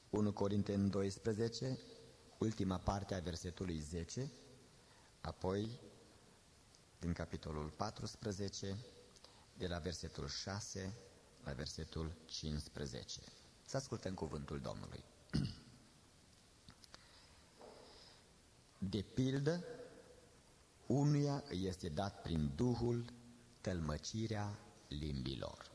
1 Corinteni 12, ultima parte a versetului 10, apoi din capitolul 14, de la versetul 6 la versetul 15. Să ascultăm cuvântul Domnului. De pildă, unuia îi este dat prin Duhul tălmăcirea limbilor.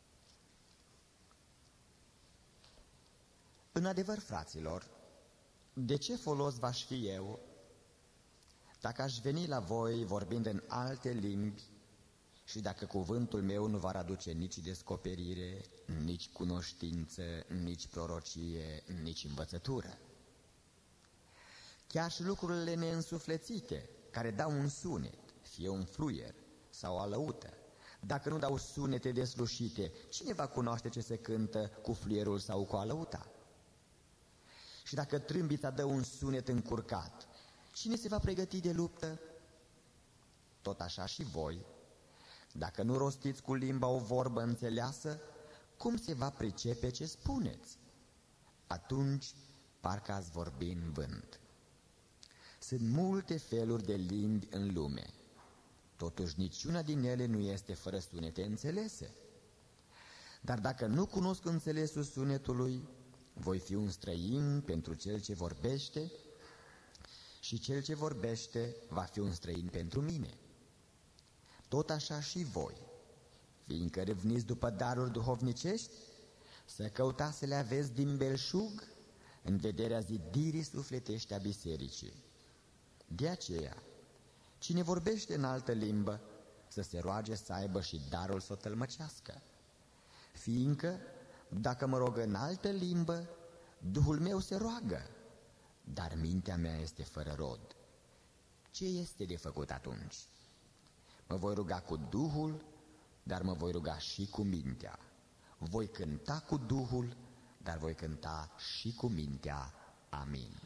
În adevăr, fraților, de ce folos v-aș fi eu dacă aș veni la voi vorbind în alte limbi și dacă cuvântul meu nu va aduce nici descoperire, nici cunoștință, nici prorocie, nici învățătură? Chiar și lucrurile neînsuflețite, care dau un sunet, fie un fluier sau o alăută, dacă nu dau sunete deslușite, cine va cunoaște ce se cântă cu fluierul sau cu alăuta? Și dacă trâmbița dă un sunet încurcat, cine se va pregăti de luptă? Tot așa și voi, dacă nu rostiți cu limba o vorbă înțeleasă, cum se va pricepe ce spuneți? Atunci parcă ați vorbi în vânt. Sunt multe feluri de limbi în lume, totuși niciuna din ele nu este fără sunete înțelese. Dar dacă nu cunosc înțelesul sunetului, voi fi un străin pentru cel ce vorbește și cel ce vorbește va fi un străin pentru mine. Tot așa și voi, fiindcă râvniți după daruri duhovnicești, să căutați să le aveți din belșug în vederea zidirii sufletești a bisericii. De aceea, cine vorbește în altă limbă, să se roage să aibă și darul să o tălmăcească. Fiindcă, dacă mă rog în altă limbă, Duhul meu se roagă, dar mintea mea este fără rod. Ce este de făcut atunci? Mă voi ruga cu Duhul, dar mă voi ruga și cu mintea. Voi cânta cu Duhul, dar voi cânta și cu mintea. Amin.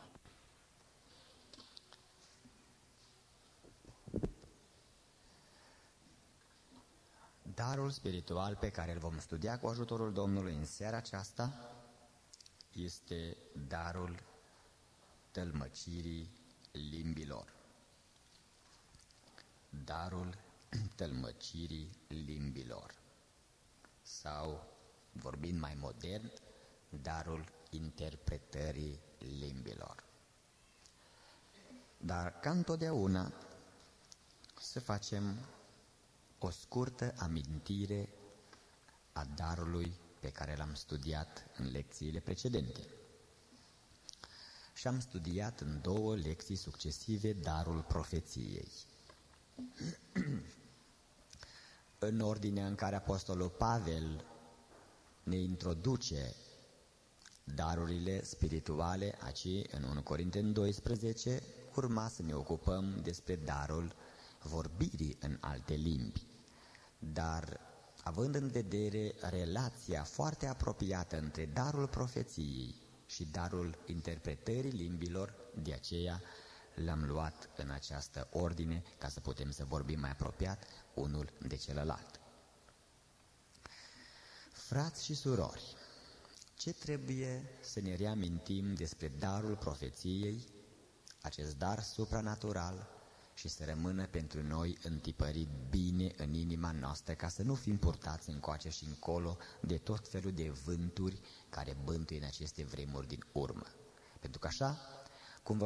Darul spiritual pe care îl vom studia cu ajutorul Domnului în seara aceasta este darul tălmăcirii limbilor. Darul tălmăcirii limbilor. Sau, vorbind mai modern, darul interpretării limbilor. Dar, ca întotdeauna, să facem o scurtă amintire a darului pe care l-am studiat în lecțiile precedente. Și am studiat în 2 lecții succesive darul profeției. În ordinea în care Apostolul Pavel ne introduce darurile spirituale, aici în 1 Corinteni 12, urma să ne ocupăm despre darul vorbirii în alte limbi. Dar, având în vedere relația foarte apropiată între darul profeției și darul interpretării limbilor, de aceea l-am luat în această ordine ca să putem să vorbim mai apropiat unul de celălalt. Frați și surori, ce trebuie să ne reamintim despre darul profeției, acest dar supranatural, și să rămână pentru noi întipărit bine în inima noastră, ca să nu fim purtați încoace și încolo de tot felul de vânturi care bântuie în aceste vremuri din urmă. Pentru că așa cum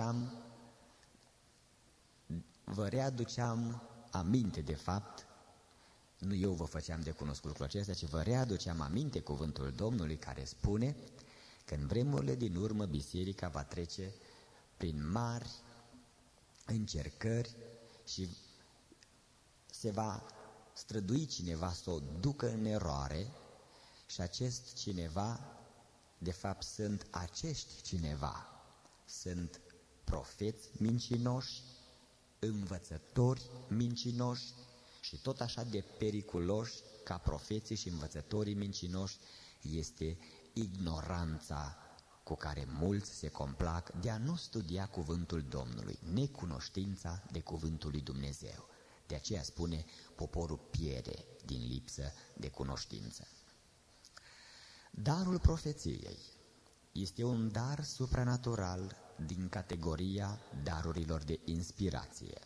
vă readuceam aminte de fapt, nu eu vă făceam de cunoscut lucrul acesta, ci vă readuceam aminte cuvântul Domnului care spune că în vremurile din urmă biserica va trece prin mari încercări și se va strădui cineva să o ducă în eroare și acest cineva, de fapt sunt acești cineva, sunt profeți mincinoși, învățători mincinoși și tot așa de periculoși ca profeții și învățătorii mincinoși este ignoranța cu care mulți se complac de a nu studia cuvântul Domnului, necunoștința de cuvântul lui Dumnezeu. De aceea spune, poporul pierde din lipsă de cunoștință. Darul profeției este un dar supranatural din categoria darurilor de inspirație.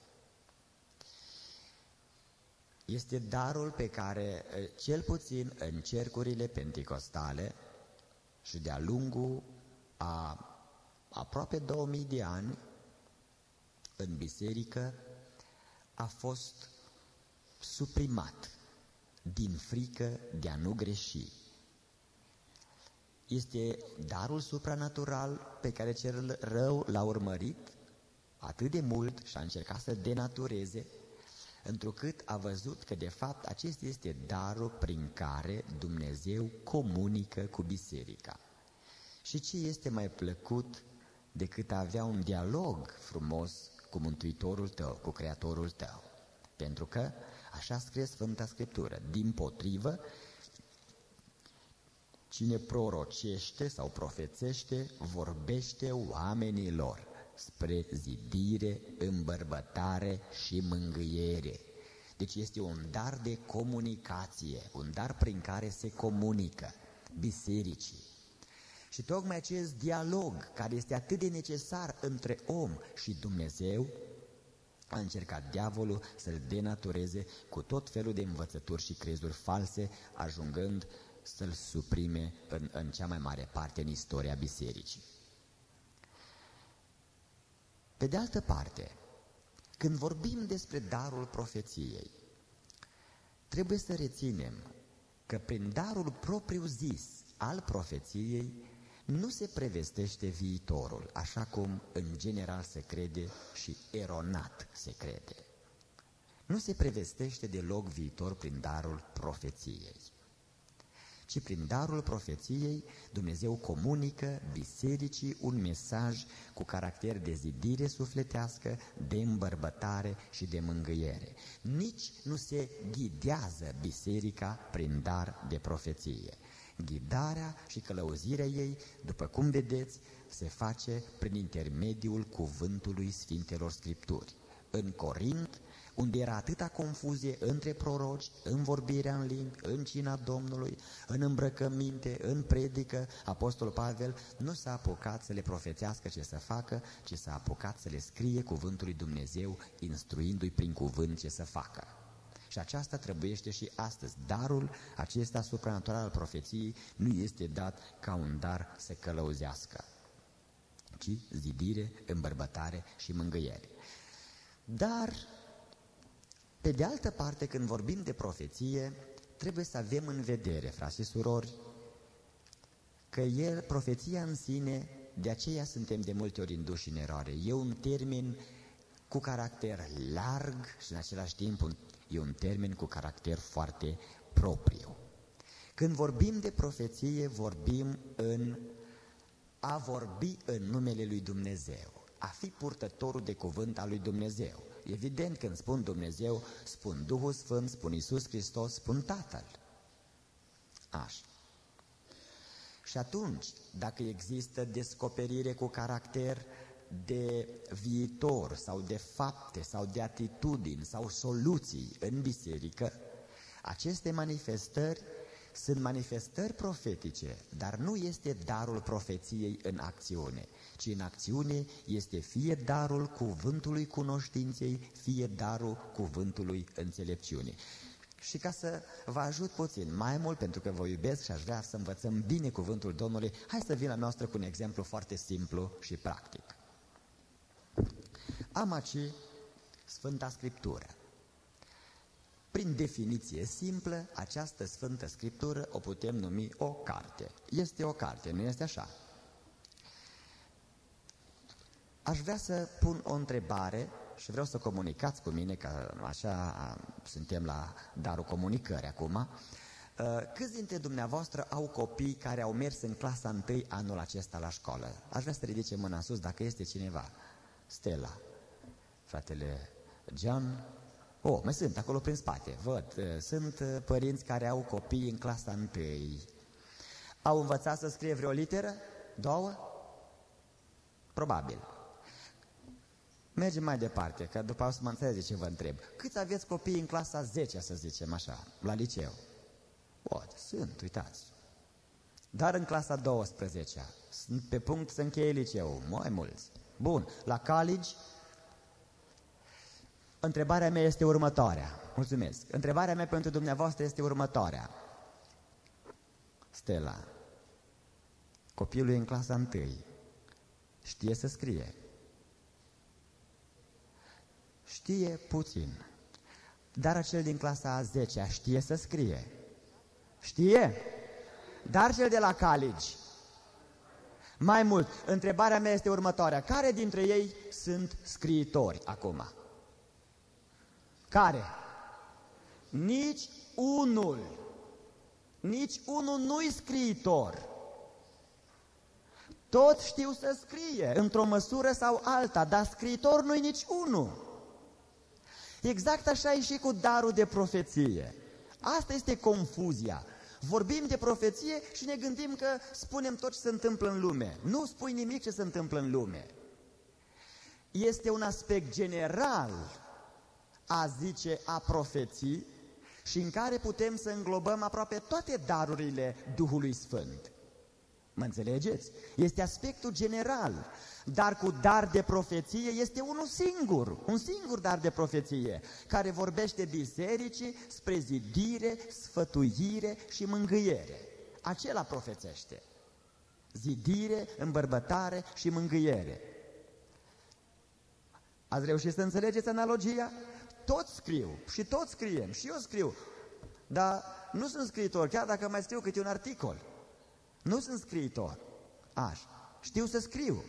Este darul pe care, cel puțin în cercurile penticostale și de-a lungul a aproape 2000 de ani, în biserică, a fost suprimat din frică de a nu greși. Este darul supranatural pe care cel rău l-a urmărit atât de mult și a încercat să denatureze, întrucât a văzut că de fapt acesta este darul prin care Dumnezeu comunică cu biserica. Și ce este mai plăcut decât a avea un dialog frumos cu Mântuitorul tău, cu Creatorul tău? Pentru că, așa scrie Sfânta Scriptură, dimpotrivă, cine prorocește sau profețește, vorbește oamenilor spre zidire, îmbărbătare și mângâiere. Deci este un dar de comunicație, un dar prin care se comunică bisericii. Și tocmai acest dialog, care este atât de necesar între om și Dumnezeu, a încercat diavolul să-l denatureze cu tot felul de învățături și crezuri false, ajungând să-l suprime în cea mai mare parte în istoria bisericii. Pe de altă parte, când vorbim despre darul profeției, trebuie să reținem că prin darul propriu-zis al profeției nu se prevestește viitorul, așa cum în general se crede și eronat se crede. Nu se prevestește deloc viitor prin darul profeției, ci prin darul profeției Dumnezeu comunică bisericii un mesaj cu caracter de zidire sufletească, de îmbărbătare și de mângâiere. Nici nu se ghidează biserica prin dar de profeție. Ghidarea și călăuzirea ei, după cum vedeți, se face prin intermediul cuvântului Sfintelor Scripturi. În Corint, unde era atâta confuzie între proroci, în vorbirea în limbi, în cina Domnului, în îmbrăcăminte, în predică, Apostolul Pavel nu s-a apucat să le profețească ce să facă, ci s-a apucat să le scrie cuvântul lui Dumnezeu, instruindu-i prin cuvânt ce să facă. Și aceasta trebuiește și astăzi. Darul acesta supranatural al profeției nu este dat ca un dar să călăuzească, ci zidire, îmbărbătare și mângâiere. Dar, pe de altă parte, când vorbim de profeție, trebuie să avem în vedere, frați și surori, că profeția în sine, de aceea suntem de multe ori induși în eroare. E un termen cu caracter larg și în același timp e un termen cu caracter foarte propriu. Când vorbim de profeție, vorbim a vorbi în numele lui Dumnezeu, a fi purtătorul de cuvânt al lui Dumnezeu. Evident, când spun Dumnezeu, spun Duhul Sfânt, spun Iisus Hristos, spun Tatăl. Așa. Și atunci, dacă există descoperire cu caracter de viitor sau de fapte sau de atitudini sau soluții în biserică, aceste manifestări sunt manifestări profetice, dar nu este darul profeției în acțiune, ci în acțiune este fie darul cuvântului cunoștinței, fie darul cuvântului înțelepciunii. Și ca să vă ajut puțin mai mult, pentru că vă iubesc și aș vrea să învățăm bine cuvântul Domnului, hai să vin la noastră cu un exemplu foarte simplu și practic. Am aici Sfânta Scriptură. Prin definiție simplă, această Sfântă Scriptură o putem numi o carte. Este o carte, nu este așa? Aș vrea să pun o întrebare și vreau să comunicați cu mine, că așa suntem la darul comunicării acum. Câți dintre dumneavoastră au copii care au mers în clasa 1 anul acesta la școală? Aș vrea să ridice mâna sus dacă este cineva. Stella, fratele John. Mai sunt acolo prin spate, văd. Sunt părinți care au copii în clasa 1. Au învățat să scrie vreo literă? 2? Probabil. Mergem mai departe, că după o să mă înțelege ce vă întreb. Câți aveți copii în clasa 10, să zicem așa, la liceu? Sunt, uitați. Dar în clasa 12-a, sunt pe punct să încheie liceul, mai mulți. Bun, la college, întrebarea mea este următoarea. Mulțumesc. Întrebarea mea pentru dumneavoastră este următoarea. Stella, copilul e în clasa 1, știe să scrie? Știe puțin. Dar acel din clasa a 10-a știe să scrie? Știe? Dar cel de la college? Mai mult, întrebarea mea este următoarea. Care dintre ei sunt scriitori acum? Care? Nici unul. Nici unul nu-i scriitor. Toți știu să scrie, într-o măsură sau alta, dar scriitor nu-i nici unul. Exact așa e și cu darul de profeție. Asta este confuzia. Vorbim de profeție și ne gândim că spunem tot ce se întâmplă în lume. Nu spui nimic ce se întâmplă în lume. Este un aspect general, a zice, a profeții, și în care putem să înglobăm aproape toate darurile Duhului Sfânt. Mă înțelegeți? Este aspectul general. Dar cu dar de profeție este unul singur, un singur dar de profeție, care vorbește bisericii spre zidire, sfătuire și mângâiere. Acela profețește. Zidire, îmbărbătare și mângâiere. Ați reușit să înțelegeți analogia? Toți scriu și toți scriem și eu scriu, dar nu sunt scriitor, chiar dacă mai scriu câte un articol. Nu sunt scriitor. Știu să scriu.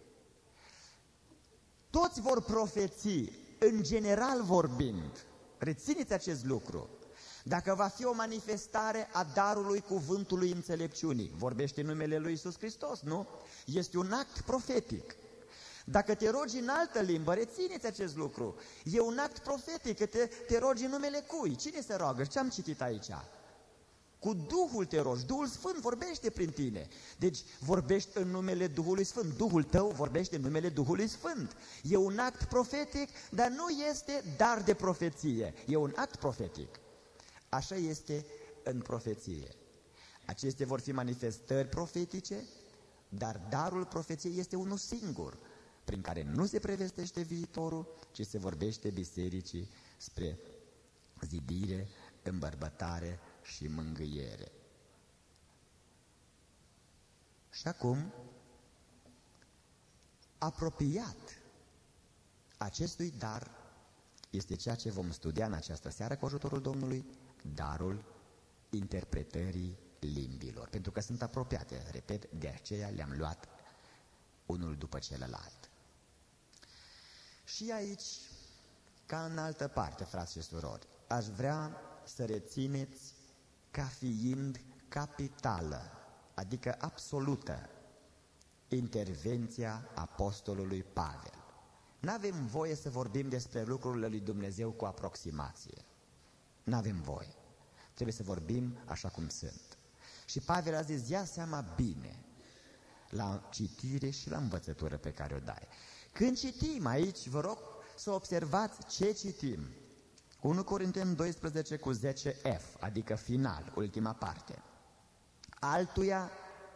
Toți vor profeți, în general vorbind. Rețineți acest lucru. Dacă va fi o manifestare a darului cuvântului înțelepciunii, vorbește numele lui Iisus Hristos, nu? Este un act profetic. Dacă te rogi în altă limbă, rețineți acest lucru. E un act profetic, că te rogi în numele cui? Cine se roagă? Ce am citit aici? Cu Duhul te rogi, Duhul Sfânt vorbește prin tine. Deci vorbești în numele Duhului Sfânt, Duhul tău vorbește în numele Duhului Sfânt. E un act profetic, dar nu este dar de profeție, e un act profetic. Așa este în profeție. Acestea vor fi manifestări profetice, dar darul profeției este unul singur, prin care nu se prevestește viitorul, ci se vorbește bisericii spre zidire, îmbărbătare și mângâiere. Și acum, apropiat acestui dar, este ceea ce vom studia în această seară cu ajutorul Domnului, darul interpretării limbilor. Pentru că sunt apropiate, repet, de aceea le-am luat unul după celălalt. Și aici, ca în altă parte, frați și surori, aș vrea să rețineți ca fiind capitală, adică absolută, intervenția apostolului Pavel. N-avem voie să vorbim despre lucrurile lui Dumnezeu cu aproximație. N-avem voie. Trebuie să vorbim așa cum sunt. Și Pavel a zis, ia seama bine la citire și la învățătură pe care o dai. Când citim aici, vă rog să observați ce citim. 1 Corinteni 12 cu 10F, adică final, ultima parte. Altuia,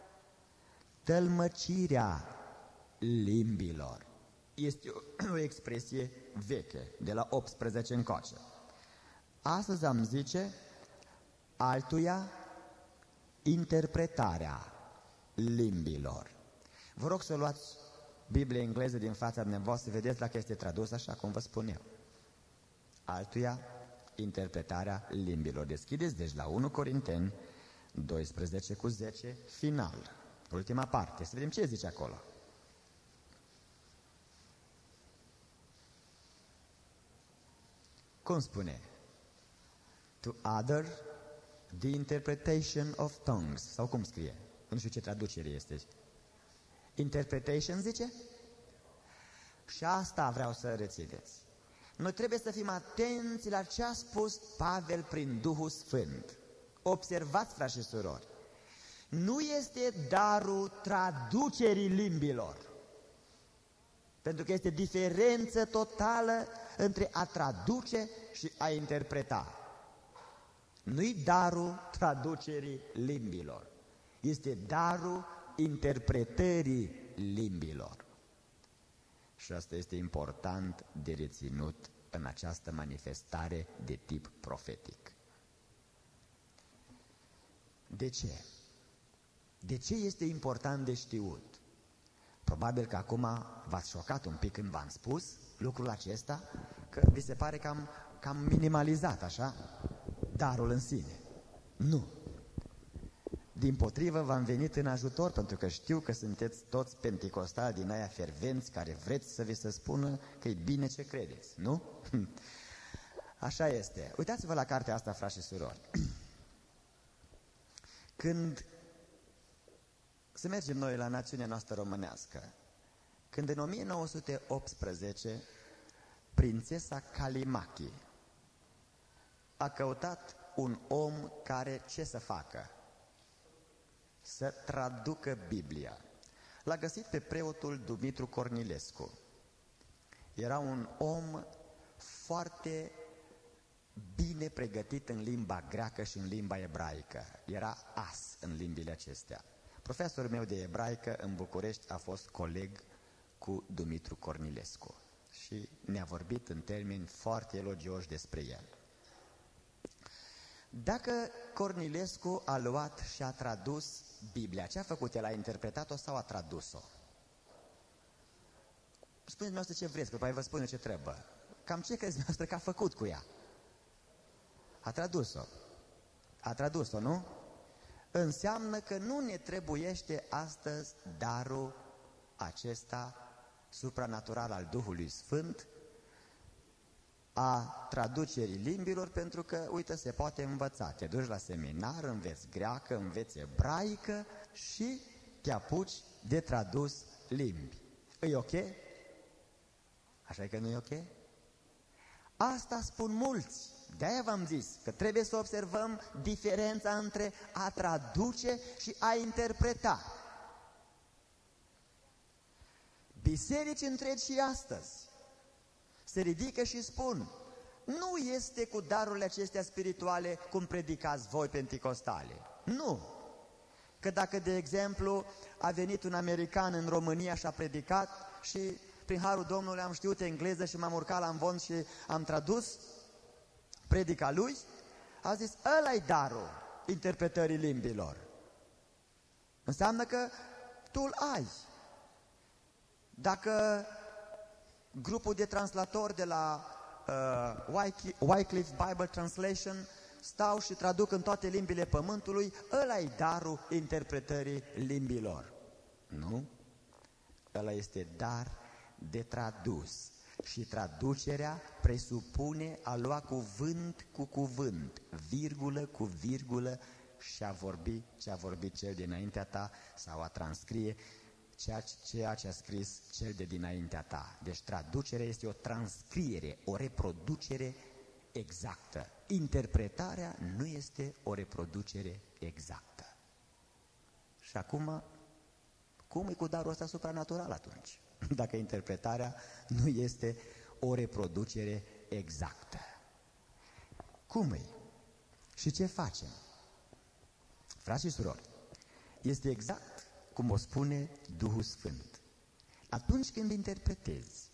tălmăcirea limbilor. Este o expresie veche, de la 18 încoace. Astăzi am zice, altuia, interpretarea limbilor. Vă rog să luați Biblia engleză din fața dumneavoastră, vedeți dacă este tradus așa cum vă spun eu. Altuia, interpretarea limbilor. Deschideți, deci, la 1 Corinteni 12 cu 10, final, ultima parte. Să vedem ce zice acolo. Cum spune? To other, the interpretation of tongues. Sau cum scrie? Nu știu ce traducere este. Interpretation, zice? Și asta vreau să rețineți. Noi trebuie să fim atenți la ce a spus Pavel prin Duhul Sfânt. Observați, frați și surori, nu este darul traducerii limbilor, pentru că este diferență totală între a traduce și a interpreta. Nu-i darul traducerii limbilor. Este darul interpretării limbilor. Și asta este important de reținut în această manifestare de tip profetic. De ce? De ce este important de știut? Probabil că acum v-ați șocat un pic când v-am spus lucrul acesta, că vi se pare că am minimalizat așa darul în sine. Nu. Dimpotrivă, v-am venit în ajutor, pentru că știu că sunteți toți penticostali din aia fervenți, care vreți să vi se spună că e bine ce credeți, nu? Așa este. Uitați-vă la cartea asta, frați și surori. Când să mergem noi la națiunea noastră românească, când în 1918 prințesa Kalimaki a căutat un om care ce să facă? Să traducă Biblia. L-a găsit pe preotul Dumitru Cornilescu. Era un om foarte bine pregătit în limba greacă și în limba ebraică. Era as în limbile acestea. Profesorul meu de ebraică în București a fost coleg cu Dumitru Cornilescu și ne-a vorbit în termeni foarte elogioși despre el. Dacă Cornilescu a luat și a tradus Biblia, ce a făcut? El a interpretat-o sau a tradus-o? Spuneți noastră ce vreți, că după vă spune ce trebuie. Cam ce crezi noastră că a făcut cu ea? A tradus-o. A tradus-o, nu? Înseamnă că nu ne trebuiește astăzi darul acesta supranatural al Duhului Sfânt, a traducerii limbilor, pentru că, uite, se poate învăța. Te duci la seminar, înveți greacă, înveți ebraică și te apuci de tradus limbi. E ok? Așa e că nu e ok? Asta spun mulți. De-aia v-am zis că trebuie să observăm diferența între a traduce și a interpreta. Biserici întregi și astăzi se ridică și spun: nu este cu darurile acestea spirituale cum predicați voi penticostale. Nu. Că dacă, de exemplu, a venit un american în România și a predicat și prin harul Domnului am știut engleză și m-am urcat la amvon și am tradus predica lui, a zis: ăla-i darul interpretării limbilor. Înseamnă că tu îl ai. Dacă grupul de translatori de la Wycliffe Bible Translation stau și traduc în toate limbile pământului, ăla-i darul interpretării limbilor. Nu? Ăla este dar de tradus. Și traducerea presupune a lua cuvânt cu cuvânt, virgulă cu virgulă și a vorbi ce a vorbit cel dinaintea ta sau a transcrie ceea ce a scris cel de dinaintea ta. Deci traducerea este o transcriere, o reproducere exactă. Interpretarea nu este o reproducere exactă. Și acum, cum e cu darul ăsta supranatural atunci? Dacă interpretarea nu este o reproducere exactă. Cum e? Și ce facem? Frați și surori, este exact cum o spune Duhul Sfânt. Atunci când interpretezi,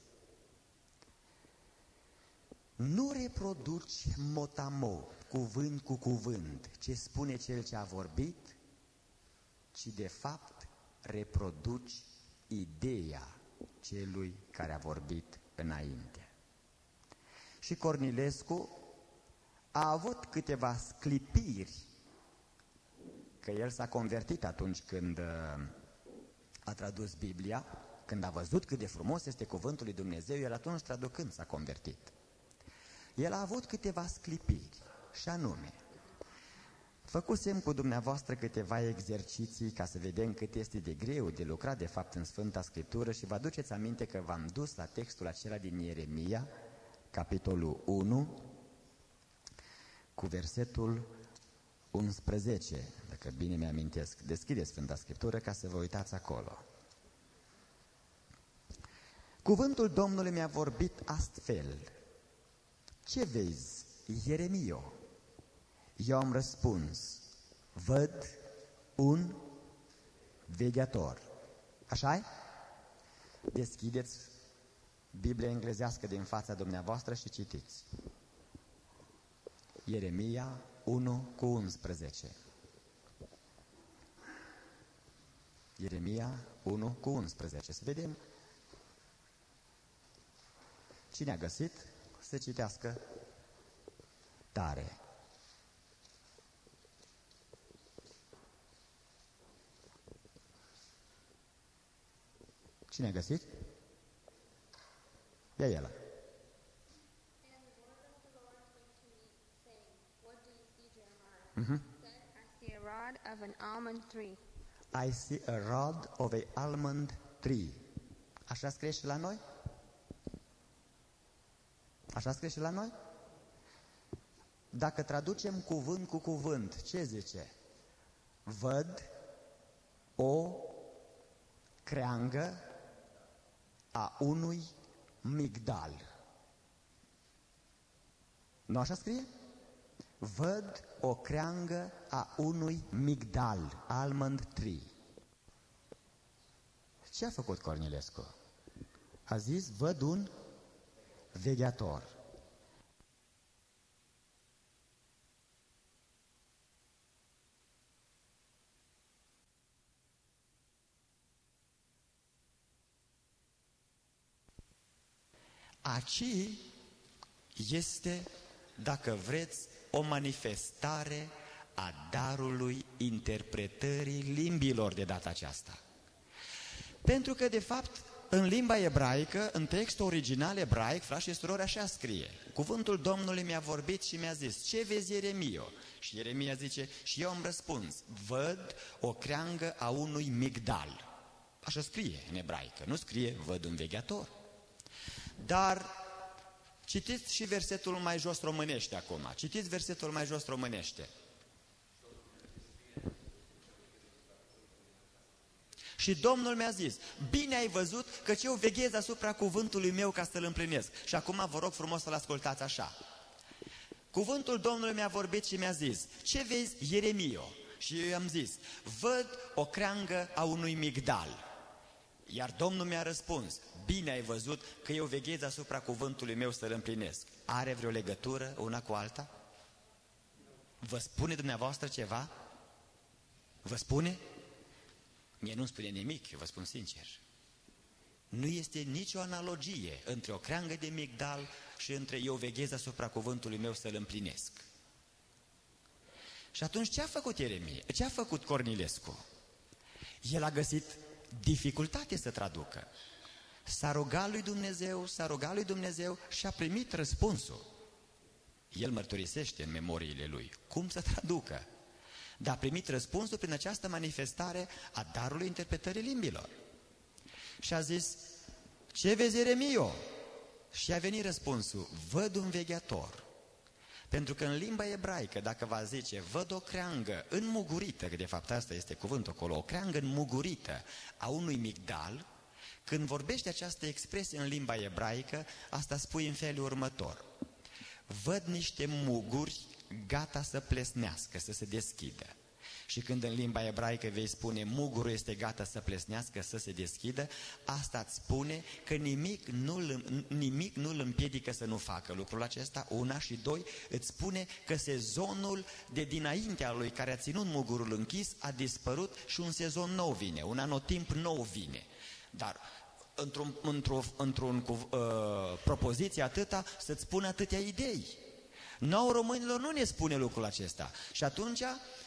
nu reproduci mot-a-mot, cuvânt cu cuvânt, ce spune cel ce a vorbit, ci de fapt reproduci ideea celui care a vorbit înainte. Și Cornilescu a avut câteva sclipiri, că el s-a convertit atunci când a tradus Biblia, când a văzut cât de frumos este cuvântul lui Dumnezeu, el atunci traducând s-a convertit. El a avut câteva sclipiri, și anume, făcusem cu dumneavoastră câteva exerciții ca să vedem cât este de greu de lucrat de fapt în Sfânta Scriptură și vă aduceți aminte că v-am dus la textul acela din Ieremia, capitolul 1, cu versetul 11, dacă bine mi-amintesc. Deschideți Sfânta Scriptură ca să vă uitați acolo. Cuvântul Domnului mi-a vorbit astfel: ce vezi, Ieremio? Eu am răspuns: văd un veghetor. Așa-i? Deschideți Biblia englezească din fața dumneavoastră și citiți. Ieremia 1:11. Ieremia 1:11. Să vedem cine a găsit să citească tare. Cine a găsit? Ia el. I see a rod of an almond tree. I see a rod of a almond tree. Așa scrie și la noi? Așa scrie și la noi? Dacă traducem cuvânt cu cuvânt, ce zice? Văd o creangă a unui migdal. Nu așa scrie? Văd o creangă a unui migdal, almond tree. Ce a făcut Cornilescu? A zis, văd un vegheator. Aici este, dacă vreți, o manifestare a darului interpretării limbilor de data aceasta. Pentru că, de fapt, în limba ebraică, în textul original ebraic, frați și surori, așa scrie. Cuvântul Domnului mi-a vorbit și mi-a zis, ce vezi, Ieremio? Și Ieremia zice, și eu am răspuns, văd o creangă a unui migdal. Așa scrie în ebraică, nu scrie văd un vegheator. Dar citiți și versetul mai jos românește acum. Citiți versetul mai jos românește. Și Domnul mi-a zis, bine ai văzut căci eu veghez asupra cuvântului meu ca să-l împlinesc. Și acum vă rog frumos să-l ascultați așa. Cuvântul Domnului mi-a vorbit și mi-a zis, ce vezi, Ieremio? Și eu i-am zis, văd o creangă a unui migdal. Iar Domnul mi-a răspuns, bine ai văzut că eu veghez asupra cuvântului meu să-l împlinesc. Are vreo legătură una cu alta? Vă spune dumneavoastră ceva? Vă spune? Mie nu-mi spune nimic, eu vă spun sincer. Nu este nicio analogie între o creangă de migdal și între eu veghez asupra cuvântului meu să-l împlinesc. Și atunci ce a făcut Ieremia? Ce a făcut Cornilescu? El a găsit dificultate să traducă. S-a rugat lui Dumnezeu și a primit răspunsul. El mărturisește în memoriile lui cum să traducă. Dar a primit răspunsul prin această manifestare a darului interpretării limbilor. Și a zis, ce vezi, Ieremio? Și a venit răspunsul, văd un vegheator. Pentru că în limba ebraică, dacă va zice, văd o creangă înmugurită, că de fapt asta este cuvântul acolo, o creangă înmugurită a unui migdal, când vorbește această expresie în limba ebraică, asta spui în felul următor. Văd niște muguri gata să plesnească, să se deschidă. Și când în limba ebraică vei spune mugurul este gata să plesnească, să se deschidă, asta îți spune că nimic nu-l împiedică să nu facă lucrul acesta, una, și doi, îți spune că sezonul de dinaintea lui care a ținut mugurul închis a dispărut și un sezon nou vine, un anotimp nou vine. Dar într-o propoziție atâta să-ți spună atâtea idei. Nouă românilor nu ne spune lucrul acesta. Și atunci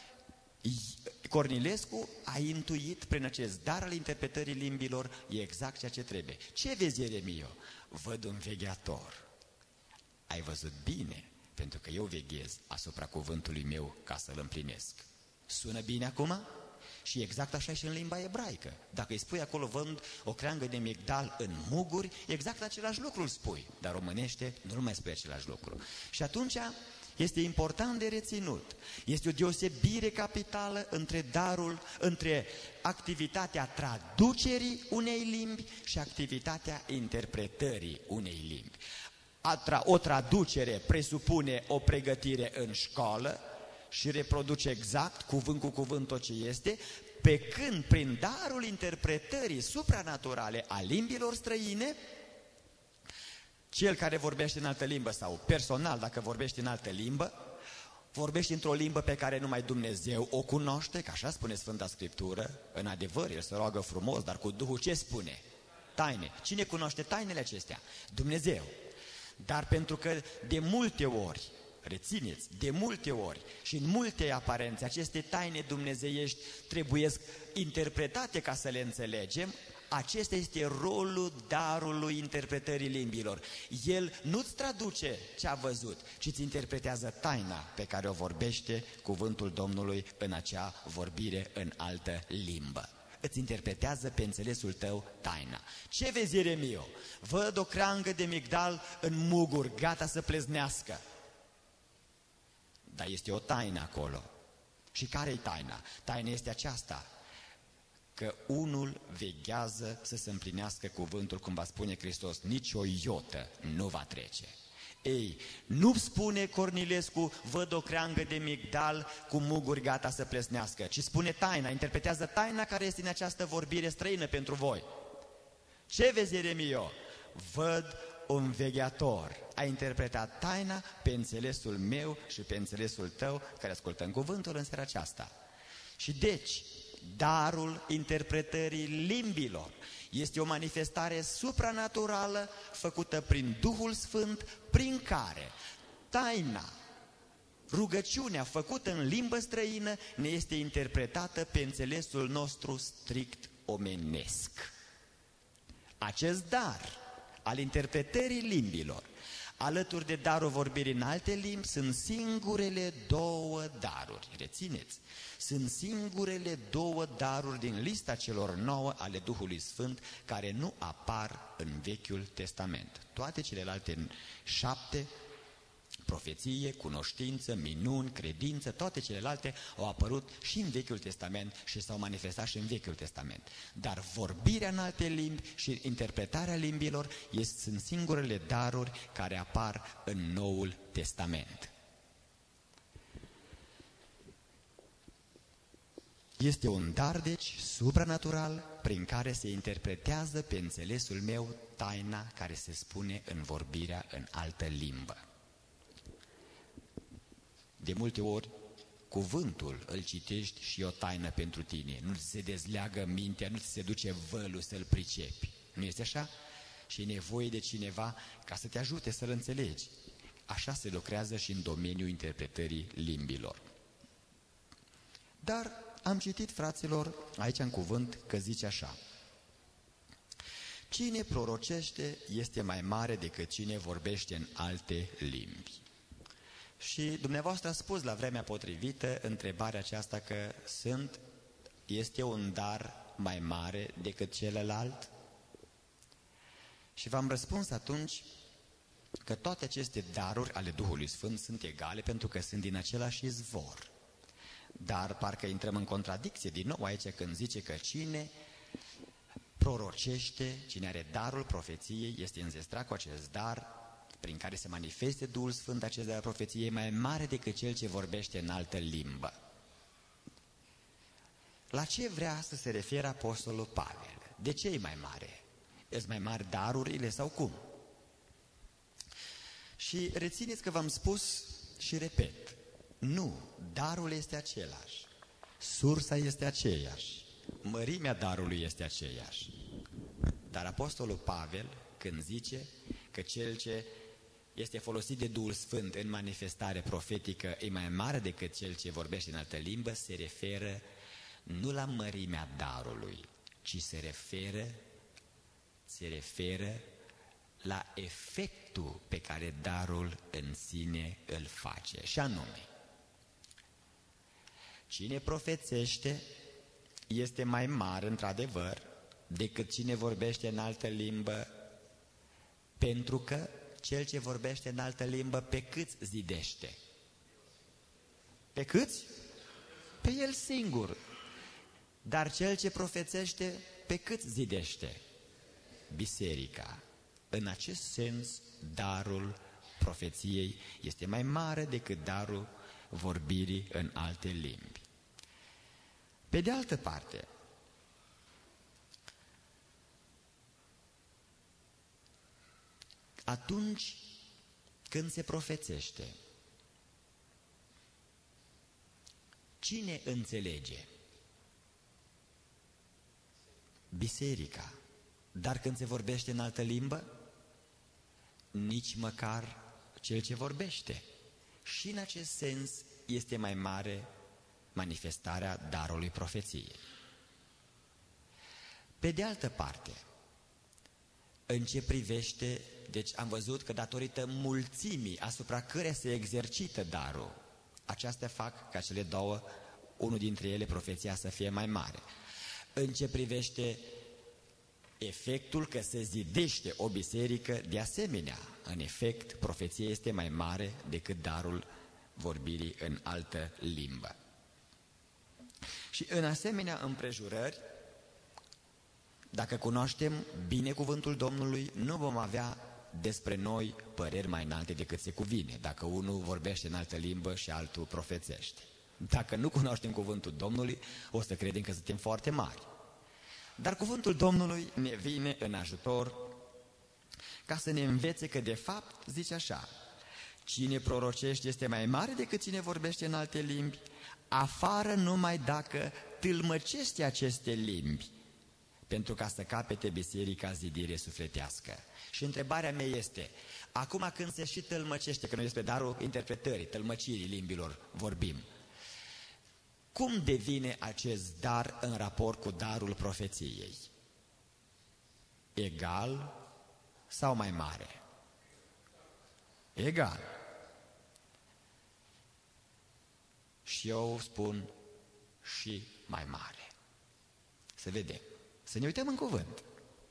Cornilescu a intuit prin acest dar al interpretării limbilor exact ceea ce trebuie. Ce vezi, Ieremio? Văd un vegheator. Ai văzut bine, pentru că eu veghez asupra cuvântului meu ca să-l împlinesc. Sună bine acum? Și exact așa și în limba ebraică. Dacă îi spui acolo vând o creangă de migdal în muguri, exact același lucru îl spui. Dar românește nu mai spui același lucru. Și atunci este important de reținut. Este o deosebire capitală între activitatea traducerii unei limbi și activitatea interpretării unei limbi. O traducere presupune o pregătire în școală și reproduce exact, cuvânt cu cuvânt, tot ce este. Pe când prin darul interpretării supranaturale a limbilor străine, cel care vorbește în altă limbă sau personal, dacă vorbește în altă limbă, vorbește într-o limbă pe care numai Dumnezeu o cunoaște, că așa spune Sfânta Scriptură. În adevăr, el se roagă frumos, dar cu Duhul ce spune? Taine. Cine cunoaște tainele acestea? Dumnezeu. Dar pentru că de multe ori, rețineți, de multe ori și în multe aparențe, aceste taine dumnezeiești trebuiesc interpretate ca să le înțelegem, acesta este rolul darului interpretării limbilor. El nu-ți traduce ce a văzut, ci îți interpretează taina pe care o vorbește cuvântul Domnului în acea vorbire în altă limbă. Îți interpretează pe înțelesul tău taina. Ce vezi, Ieremio? Văd o creangă de migdal în muguri, gata să pleznească. Dar este o taină acolo. Și care-i taina? Taina este aceasta, că unul veghează să se împlinească cuvântul, cum va spune Hristos, nici o iotă nu va trece. Ei, nu spune Cornilescu, văd o creangă de migdal cu muguri gata să plesnească, ci spune taina, interpretează taina care este în această vorbire străină pentru voi. Ce vezi, Ieremio? Văd un vegheator. A interpretat taina pe înțelesul meu și pe înțelesul tău, care ascultăm cuvântul în seara aceasta. Și deci, darul interpretării limbilor este o manifestare supranaturală făcută prin Duhul Sfânt, prin care taina, rugăciunea făcută în limbă străină ne este interpretată pe înțelesul nostru strict omenesc. Acest dar al interpretării limbilor, alături de darul vorbirii în alte limbi, sunt singurele două daruri. Rețineți! Sunt singurele două daruri din lista celor 9 ale Duhului Sfânt care nu apar în Vechiul Testament. Toate celelalte 7, profeție, cunoștință, minuni, credință, toate celelalte au apărut și în Vechiul Testament și s-au manifestat și în Vechiul Testament. Dar vorbirea în alte limbi și interpretarea limbilor sunt singurele daruri care apar în Noul Testament. Este un dar, deci, supranatural, prin care se interpretează pe înțelesul meu taina care se spune în vorbirea în altă limbă. De multe ori, cuvântul îl citești și e o taină pentru tine. Nu ți se dezleagă mintea, nu ți se duce vălul să-l pricepi. Nu este așa? Și e nevoie de cineva ca să te ajute să-l înțelegi. Așa se lucrează și în domeniul interpretării limbilor. Dar am citit, fraților, aici în cuvânt că zice așa: cine prorocește este mai mare decât cine vorbește în alte limbi. Și dumneavoastră a spus la vremea potrivită întrebarea aceasta că este un dar mai mare decât celălalt? Și v-am răspuns atunci că toate aceste daruri ale Duhului Sfânt sunt egale pentru că sunt din același izvor. Dar parcă intrăm în contradicție din nou aici când zice că cine prorocește, cine are darul profeției, este înzestrat cu acest dar prin care se manifeste Duhul Sfânt, acest dar al profeției mai mare decât cel ce vorbește în altă limbă. La ce vrea să se referă Apostolul Pavel? De ce e mai mare? Sunt mai mari darurile sau cum? Și rețineți că v-am spus și repet, nu, darul este același, sursa este aceeași, mărimea darului este aceeași. Dar Apostolul Pavel, când zice că cel ce este folosit de Duhul Sfânt în manifestare profetică e mai mare decât cel ce vorbește în altă limbă, se referă nu la mărimea darului, ci se referă la efectul pe care darul în sine îl face. Și anume, cine profețește este mai mare, într-adevăr, decât cine vorbește în altă limbă, pentru că cel ce vorbește în altă limbă pe câți zidește? Pe câți? Pe el singur. Dar cel ce profețește pe câți zidește? Biserica. În acest sens, darul profeției este mai mare decât darul vorbirii în alte limbi. Pe de altă parte, atunci când se profețește, cine înțelege? Biserica. Dar când se vorbește în altă limbă, nici măcar cel ce vorbește. Și în acest sens este mai mare manifestarea darului profeției. Pe de altă parte, în ce privește, deci am văzut că datorită mulțimii asupra căreia se exercită darul, aceastea fac ca cele două, unul dintre ele, profeția, să fie mai mare. În ce privește efectul că se zidește o biserică, de asemenea, în efect, profeția este mai mare decât darul vorbirii în altă limbă. Și în asemenea împrejurări, dacă cunoaștem bine cuvântul Domnului, nu vom avea despre noi păreri mai înalte decât se cuvine, dacă unul vorbește în altă limbă și altul profețește. Dacă nu cunoaștem cuvântul Domnului, o să credem că suntem foarte mari. Dar cuvântul Domnului ne vine în ajutor ca să ne învețe că de fapt, zice așa, cine prorocește este mai mare decât cine vorbește în alte limbi, afară numai dacă tâlmăcește aceste limbi, pentru ca să capete biserica zidire sufletească. Și întrebarea mea este, acum când se și tălmăcește, că noi despre darul interpretării, tălmăcirii limbilor vorbim, cum devine acest dar în raport cu darul profeției? Egal sau mai mare? Egal. Și eu spun și mai mare. Să vedem. Să ne uităm în cuvânt.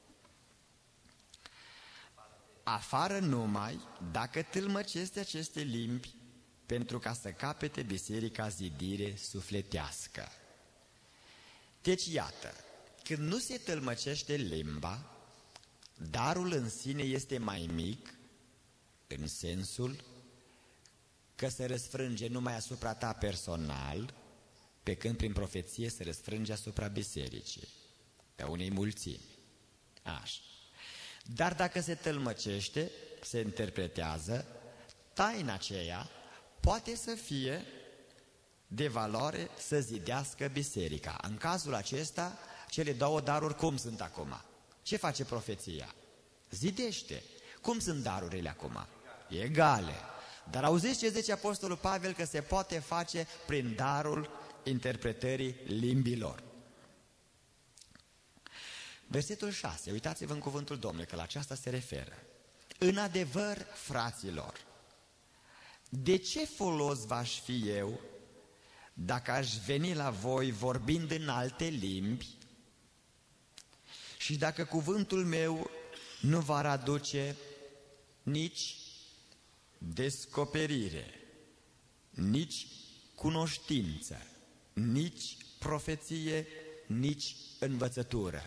Afară numai dacă tâlmăcește aceste limbi, pentru ca să capete biserica zidire sufletească. Deci iată, când nu se tâlmăcește limba, darul în sine este mai mic, în sensul că se răsfrânge numai asupra ta personal, pe când prin profeție se răsfrânge asupra bisericii, pe unei mulțimi. Așa. Dar dacă se tălmăcește, se interpretează, taina aceea poate să fie de valoare să zidească biserica. În cazul acesta, cele două daruri cum sunt acum? Ce face profeția? Zidește. Cum sunt darurile acum? Egale. Dar auziți ce zice Apostolul Pavel, că se poate face prin darul interpretării limbilor. Versetul 6, uitați-vă în cuvântul Domnului, că la aceasta se referă. În adevăr, fraților, de ce folos v-aș fi eu dacă aș veni la voi vorbind în alte limbi și dacă cuvântul meu nu v-ar aduce nici descoperire, nici cunoștință, nici profeție, nici învățătură?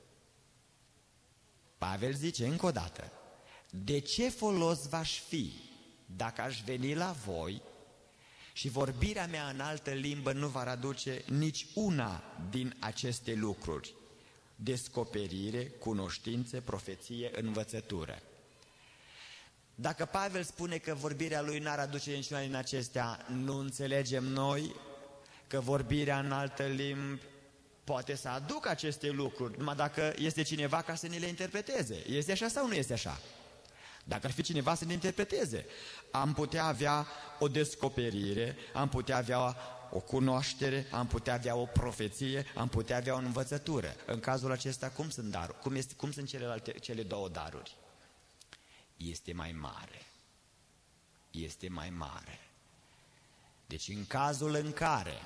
Pavel zice încă o dată, de ce folos v-aș fi dacă aș veni la voi și vorbirea mea în altă limbă nu va aduce nici una din aceste lucruri? Descoperire, cunoștințe, profeție, învățătură. Dacă Pavel spune că vorbirea lui n-ar aduce niciuna din acestea, nu înțelegem noi că vorbirea în altă limbă poate să aducă aceste lucruri, numai dacă este cineva ca să ne le interpreteze. Este așa sau nu este așa? Dacă ar fi cineva să ne interpreteze, am putea avea o descoperire, am putea avea o cunoaștere, am putea avea o profeție, am putea avea o învățătură. În cazul acesta, cum sunt daruri? Cum sunt cele două daruri? Este mai mare. Este mai mare. Deci în cazul în care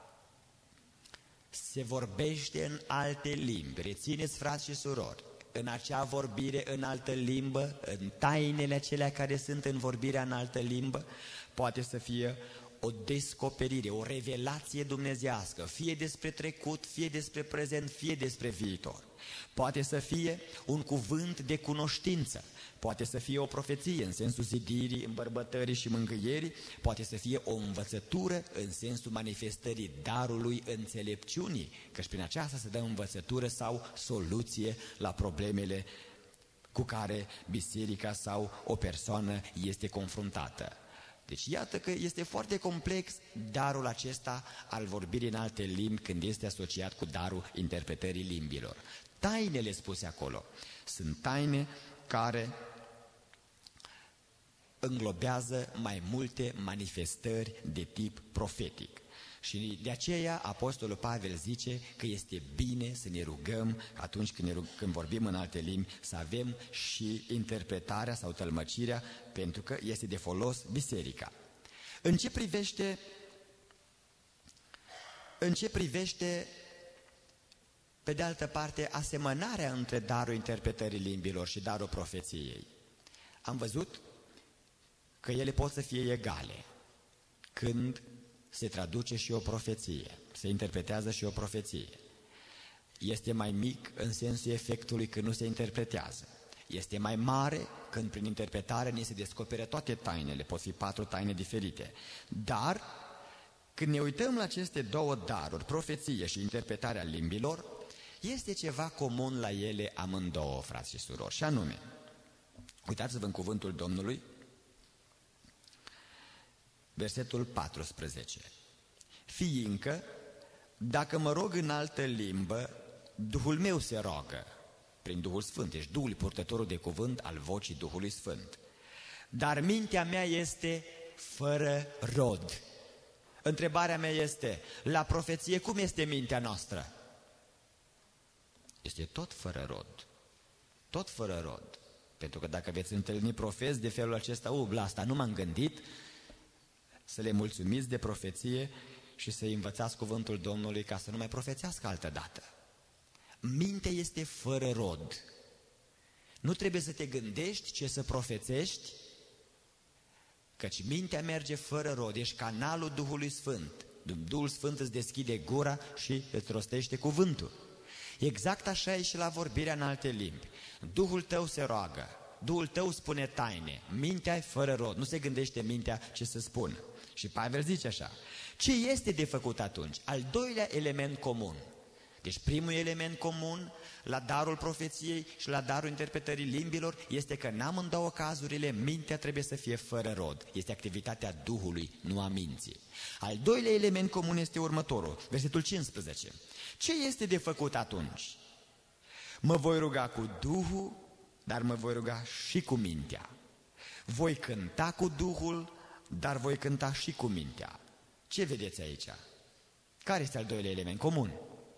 se vorbește în alte limbi, rețineți, frați și surori, în acea vorbire în altă limbă, în tainele acelea care sunt în vorbirea în altă limbă, poate să fie o descoperire, o revelație dumnezeiască, fie despre trecut, fie despre prezent, fie despre viitor. Poate să fie un cuvânt de cunoștință, poate să fie o profeție în sensul zidirii, îmbărbătării și mângâierii, poate să fie o învățătură în sensul manifestării darului înțelepciunii, căci prin aceasta se dă învățătură sau soluție la problemele cu care biserica sau o persoană este confruntată. Deci iată că este foarte complex darul acesta al vorbirii în alte limbi când este asociat cu darul interpretării limbilor. Tainele spuse acolo sunt taine care înglobează mai multe manifestări de tip profetic. Și de aceea Apostolul Pavel zice că este bine să ne rugăm atunci când vorbim în alte limbi, să avem și interpretarea sau tălmăcirea, pentru că este de folos biserica. În ce privește pe de altă parte asemănarea între darul interpretării limbilor și darul profeției, am văzut că ele pot să fie egale când se traduce și o profeție, se interpretează și o profeție. Este mai mic în sensul efectului când nu se interpretează. Este mai mare când prin interpretare ni se descoperă toate tainele, pot fi 4 taine diferite. Dar când ne uităm la aceste două daruri, profeție și interpretarea limbilor, este ceva comun la ele amândouă, frați și surori, și anume, uitați-vă în cuvântul Domnului, versetul 14. Fiindcă, dacă mă rog în altă limbă, Duhul meu se roagă, prin Duhul Sfânt, ești Duhul purtătorul de cuvânt al vocii Duhului Sfânt. Dar mintea mea este fără rod. Întrebarea mea este, la profeție cum este mintea noastră? Este tot fără rod. Tot fără rod. Pentru că dacă veți întâlni profeți de felul acesta, la asta nu m-am gândit, să le mulțumiți de profeție și să-i învățați cuvântul Domnului ca să nu mai profețească altă dată. Mintea este fără rod. Nu trebuie să te gândești ce să profețești, căci mintea merge fără rod. Ești canalul Duhului Sfânt. Duhul Sfânt îți deschide gura și îți rostește cuvântul. Exact așa e și la vorbirea în alte limbi. Duhul tău se roagă, Duhul tău spune taine, mintea e fără rod, nu se gândește mintea ce să spună. Și Pavel zice așa, ce este de făcut atunci? Al doilea element comun. Deci primul element comun la darul profeției și la darul interpretării limbilor este că în amândouă cazurile mintea trebuie să fie fără rod. Este activitatea Duhului, nu a minții. Al doilea element comun este următorul, versetul 15. Ce este de făcut atunci? Mă voi ruga cu Duhul, dar mă voi ruga și cu mintea. Voi cânta cu Duhul, dar voi cânta și cu mintea. Ce vedeți aici? Care este al doilea element comun?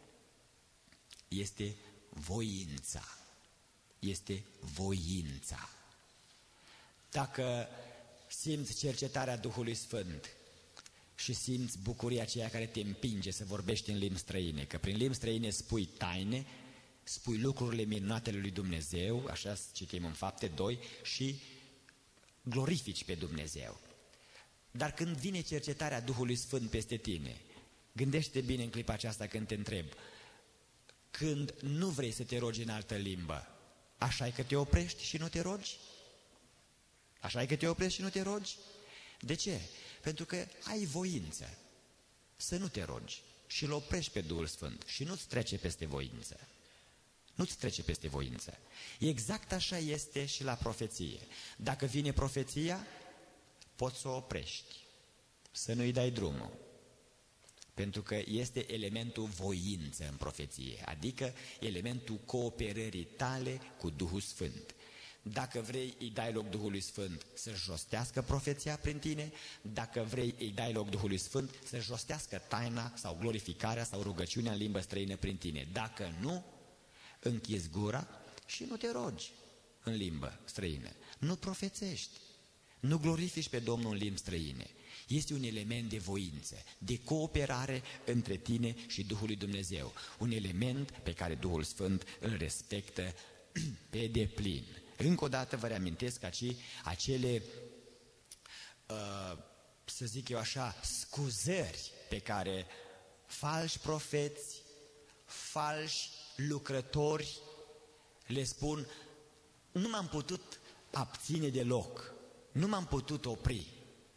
Este voința. Este voința. Dacă simți cercetarea Duhului Sfânt și simți bucuria aceea care te împinge să vorbești în limbi străine, că prin limbi străine spui taine, spui lucrurile minunate lui Dumnezeu, așa citim în Fapte 2, și glorifici pe Dumnezeu. Dar când vine cercetarea Duhului Sfânt peste tine, gândește bine în clipa aceasta când te întreb, când nu vrei să te rogi în altă limbă, așa e că te oprești și nu te rogi? Așa e că te oprești și nu te rogi? De ce? Pentru că ai voință să nu te rogi și îl oprești pe Duhul Sfânt și nu-ți trece peste voință. Nu-ți trece peste voință. Exact așa este și la profeție. Dacă vine profeția, poți să o oprești, să nu-i dai drumul. Pentru că este elementul voință în profeție, adică elementul cooperării tale cu Duhul Sfânt. Dacă vrei, îi dai loc Duhului Sfânt să-și rostească profeția prin tine, dacă vrei, îi dai loc Duhului Sfânt să-și rostească taina sau glorificarea sau rugăciunea în limbă străină prin tine. Dacă nu, închizi gura și nu te rogi în limbă străină. Nu profețești, nu glorifici pe Domnul în limbi străine. Este un element de voință, de cooperare între tine și Duhul lui Dumnezeu. Un element pe care Duhul Sfânt îl respectă pe deplin. Încă o dată vă reamintesc acele să zic eu așa, scuzări pe care falși profeți, falși lucrători le spun: nu m-am putut abține deloc, nu m-am putut opri.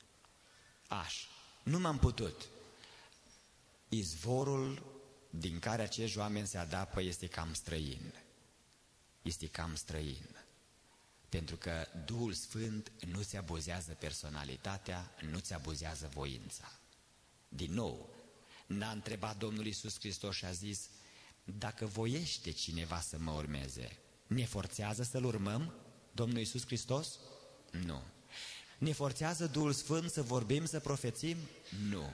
Nu m-am putut. Izvorul din care acești oameni se adapă este cam străin. Este cam străin. Pentru că Duhul Sfânt nu-ți abuzează personalitatea, nu-ți abuzează voința. Din nou, n-a întrebat Domnul Iisus Hristos și a zis: dacă voiește cineva să mă urmeze, ne forțează să-L urmăm Domnul Iisus Hristos? Nu. Ne forțează Duhul Sfânt să vorbim, să profețim? Nu.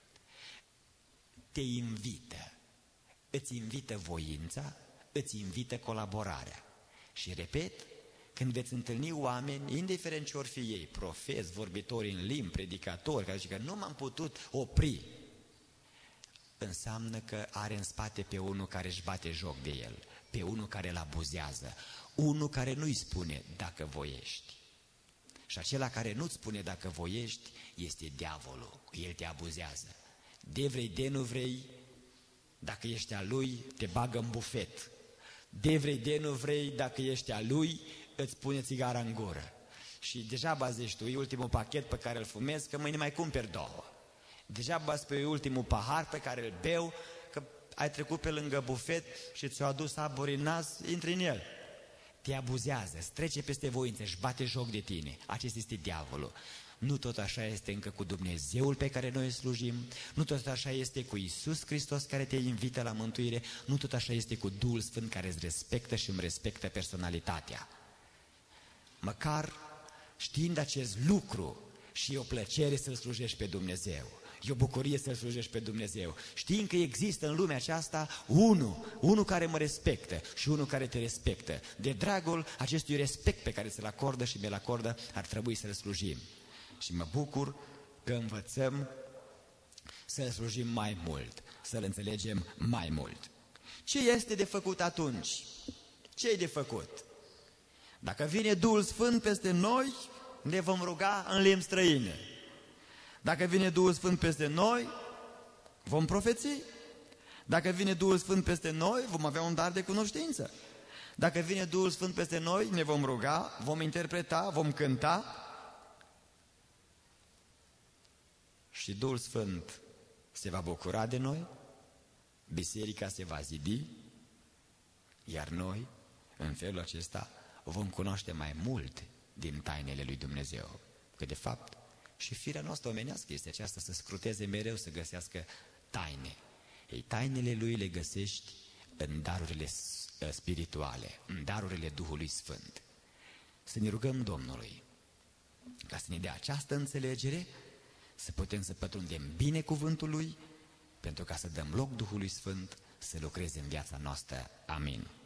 Te invită. Îți invită voința, îți invită colaborarea. Și repet, când veți întâlni oameni, indiferent ce or fi ei, profeți, vorbitori în limbi, predicatori, care zic că nu m-am putut opri, înseamnă că are în spate pe unul care își bate joc de el, pe unul care îl abuzează, unul care nu-i spune dacă voiești. Și acela care nu-ți spune dacă voiești este diavolul, el te abuzează. De vrei, de nu vrei, dacă ești a lui, te bagă în bufet. De vrei, de nu vrei, dacă ești a lui, îți pune țigara în gură. Și degeaba zici tu: e ultimul pachet pe care îl fumez, că mâine mai cumperi două. Degeaba spui: ultimul pahar pe care îl beau, că ai trecut pe lângă bufet și ți-o adus aburi în nas, intri în el. Te abuzează, îți trece peste voință, își bate joc de tine. Acesta este diavolul. Nu tot așa este încă cu Dumnezeul pe care noi îl slujim, nu tot așa este cu Iisus Hristos care te invită la mântuire, nu tot așa este cu Duhul Sfânt care îți respectă și îmi respectă personalitatea. Măcar știind acest lucru, și e o plăcere să-L slujești pe Dumnezeu, e o bucurie să-L slujești pe Dumnezeu, știind că există în lumea aceasta unul care mă respectă și unul care te respectă. De dragul acestui respect pe care ți-l acordă și mi-l acordă, ar trebui să-L slujim. Și mă bucur că învățăm să-L slujim mai mult, să-L înțelegem mai mult. Ce este de făcut atunci? Ce e de făcut? Dacă vine Duhul Sfânt peste noi, ne vom ruga în limbi străine. Dacă vine Duhul Sfânt peste noi, vom profeți. Dacă vine Duhul Sfânt peste noi, vom avea un dar de cunoștință. Dacă vine Duhul Sfânt peste noi, ne vom ruga, vom interpreta, vom cânta. Și Duhul Sfânt se va bucura de noi, biserica se va zidi, iar noi, în felul acesta, vom cunoaște mai mult din tainele lui Dumnezeu. Că de fapt, și firea noastră omenească este aceasta, să scruteze mereu, să găsească taine. Ei, tainele lui le găsești în darurile spirituale, în darurile Duhului Sfânt. Să ne rugăm Domnului ca să ne dea această înțelegere, să putem să pătrundem bine cuvântul Lui, pentru ca să dăm loc Duhului Sfânt să lucreze în viața noastră. Amin.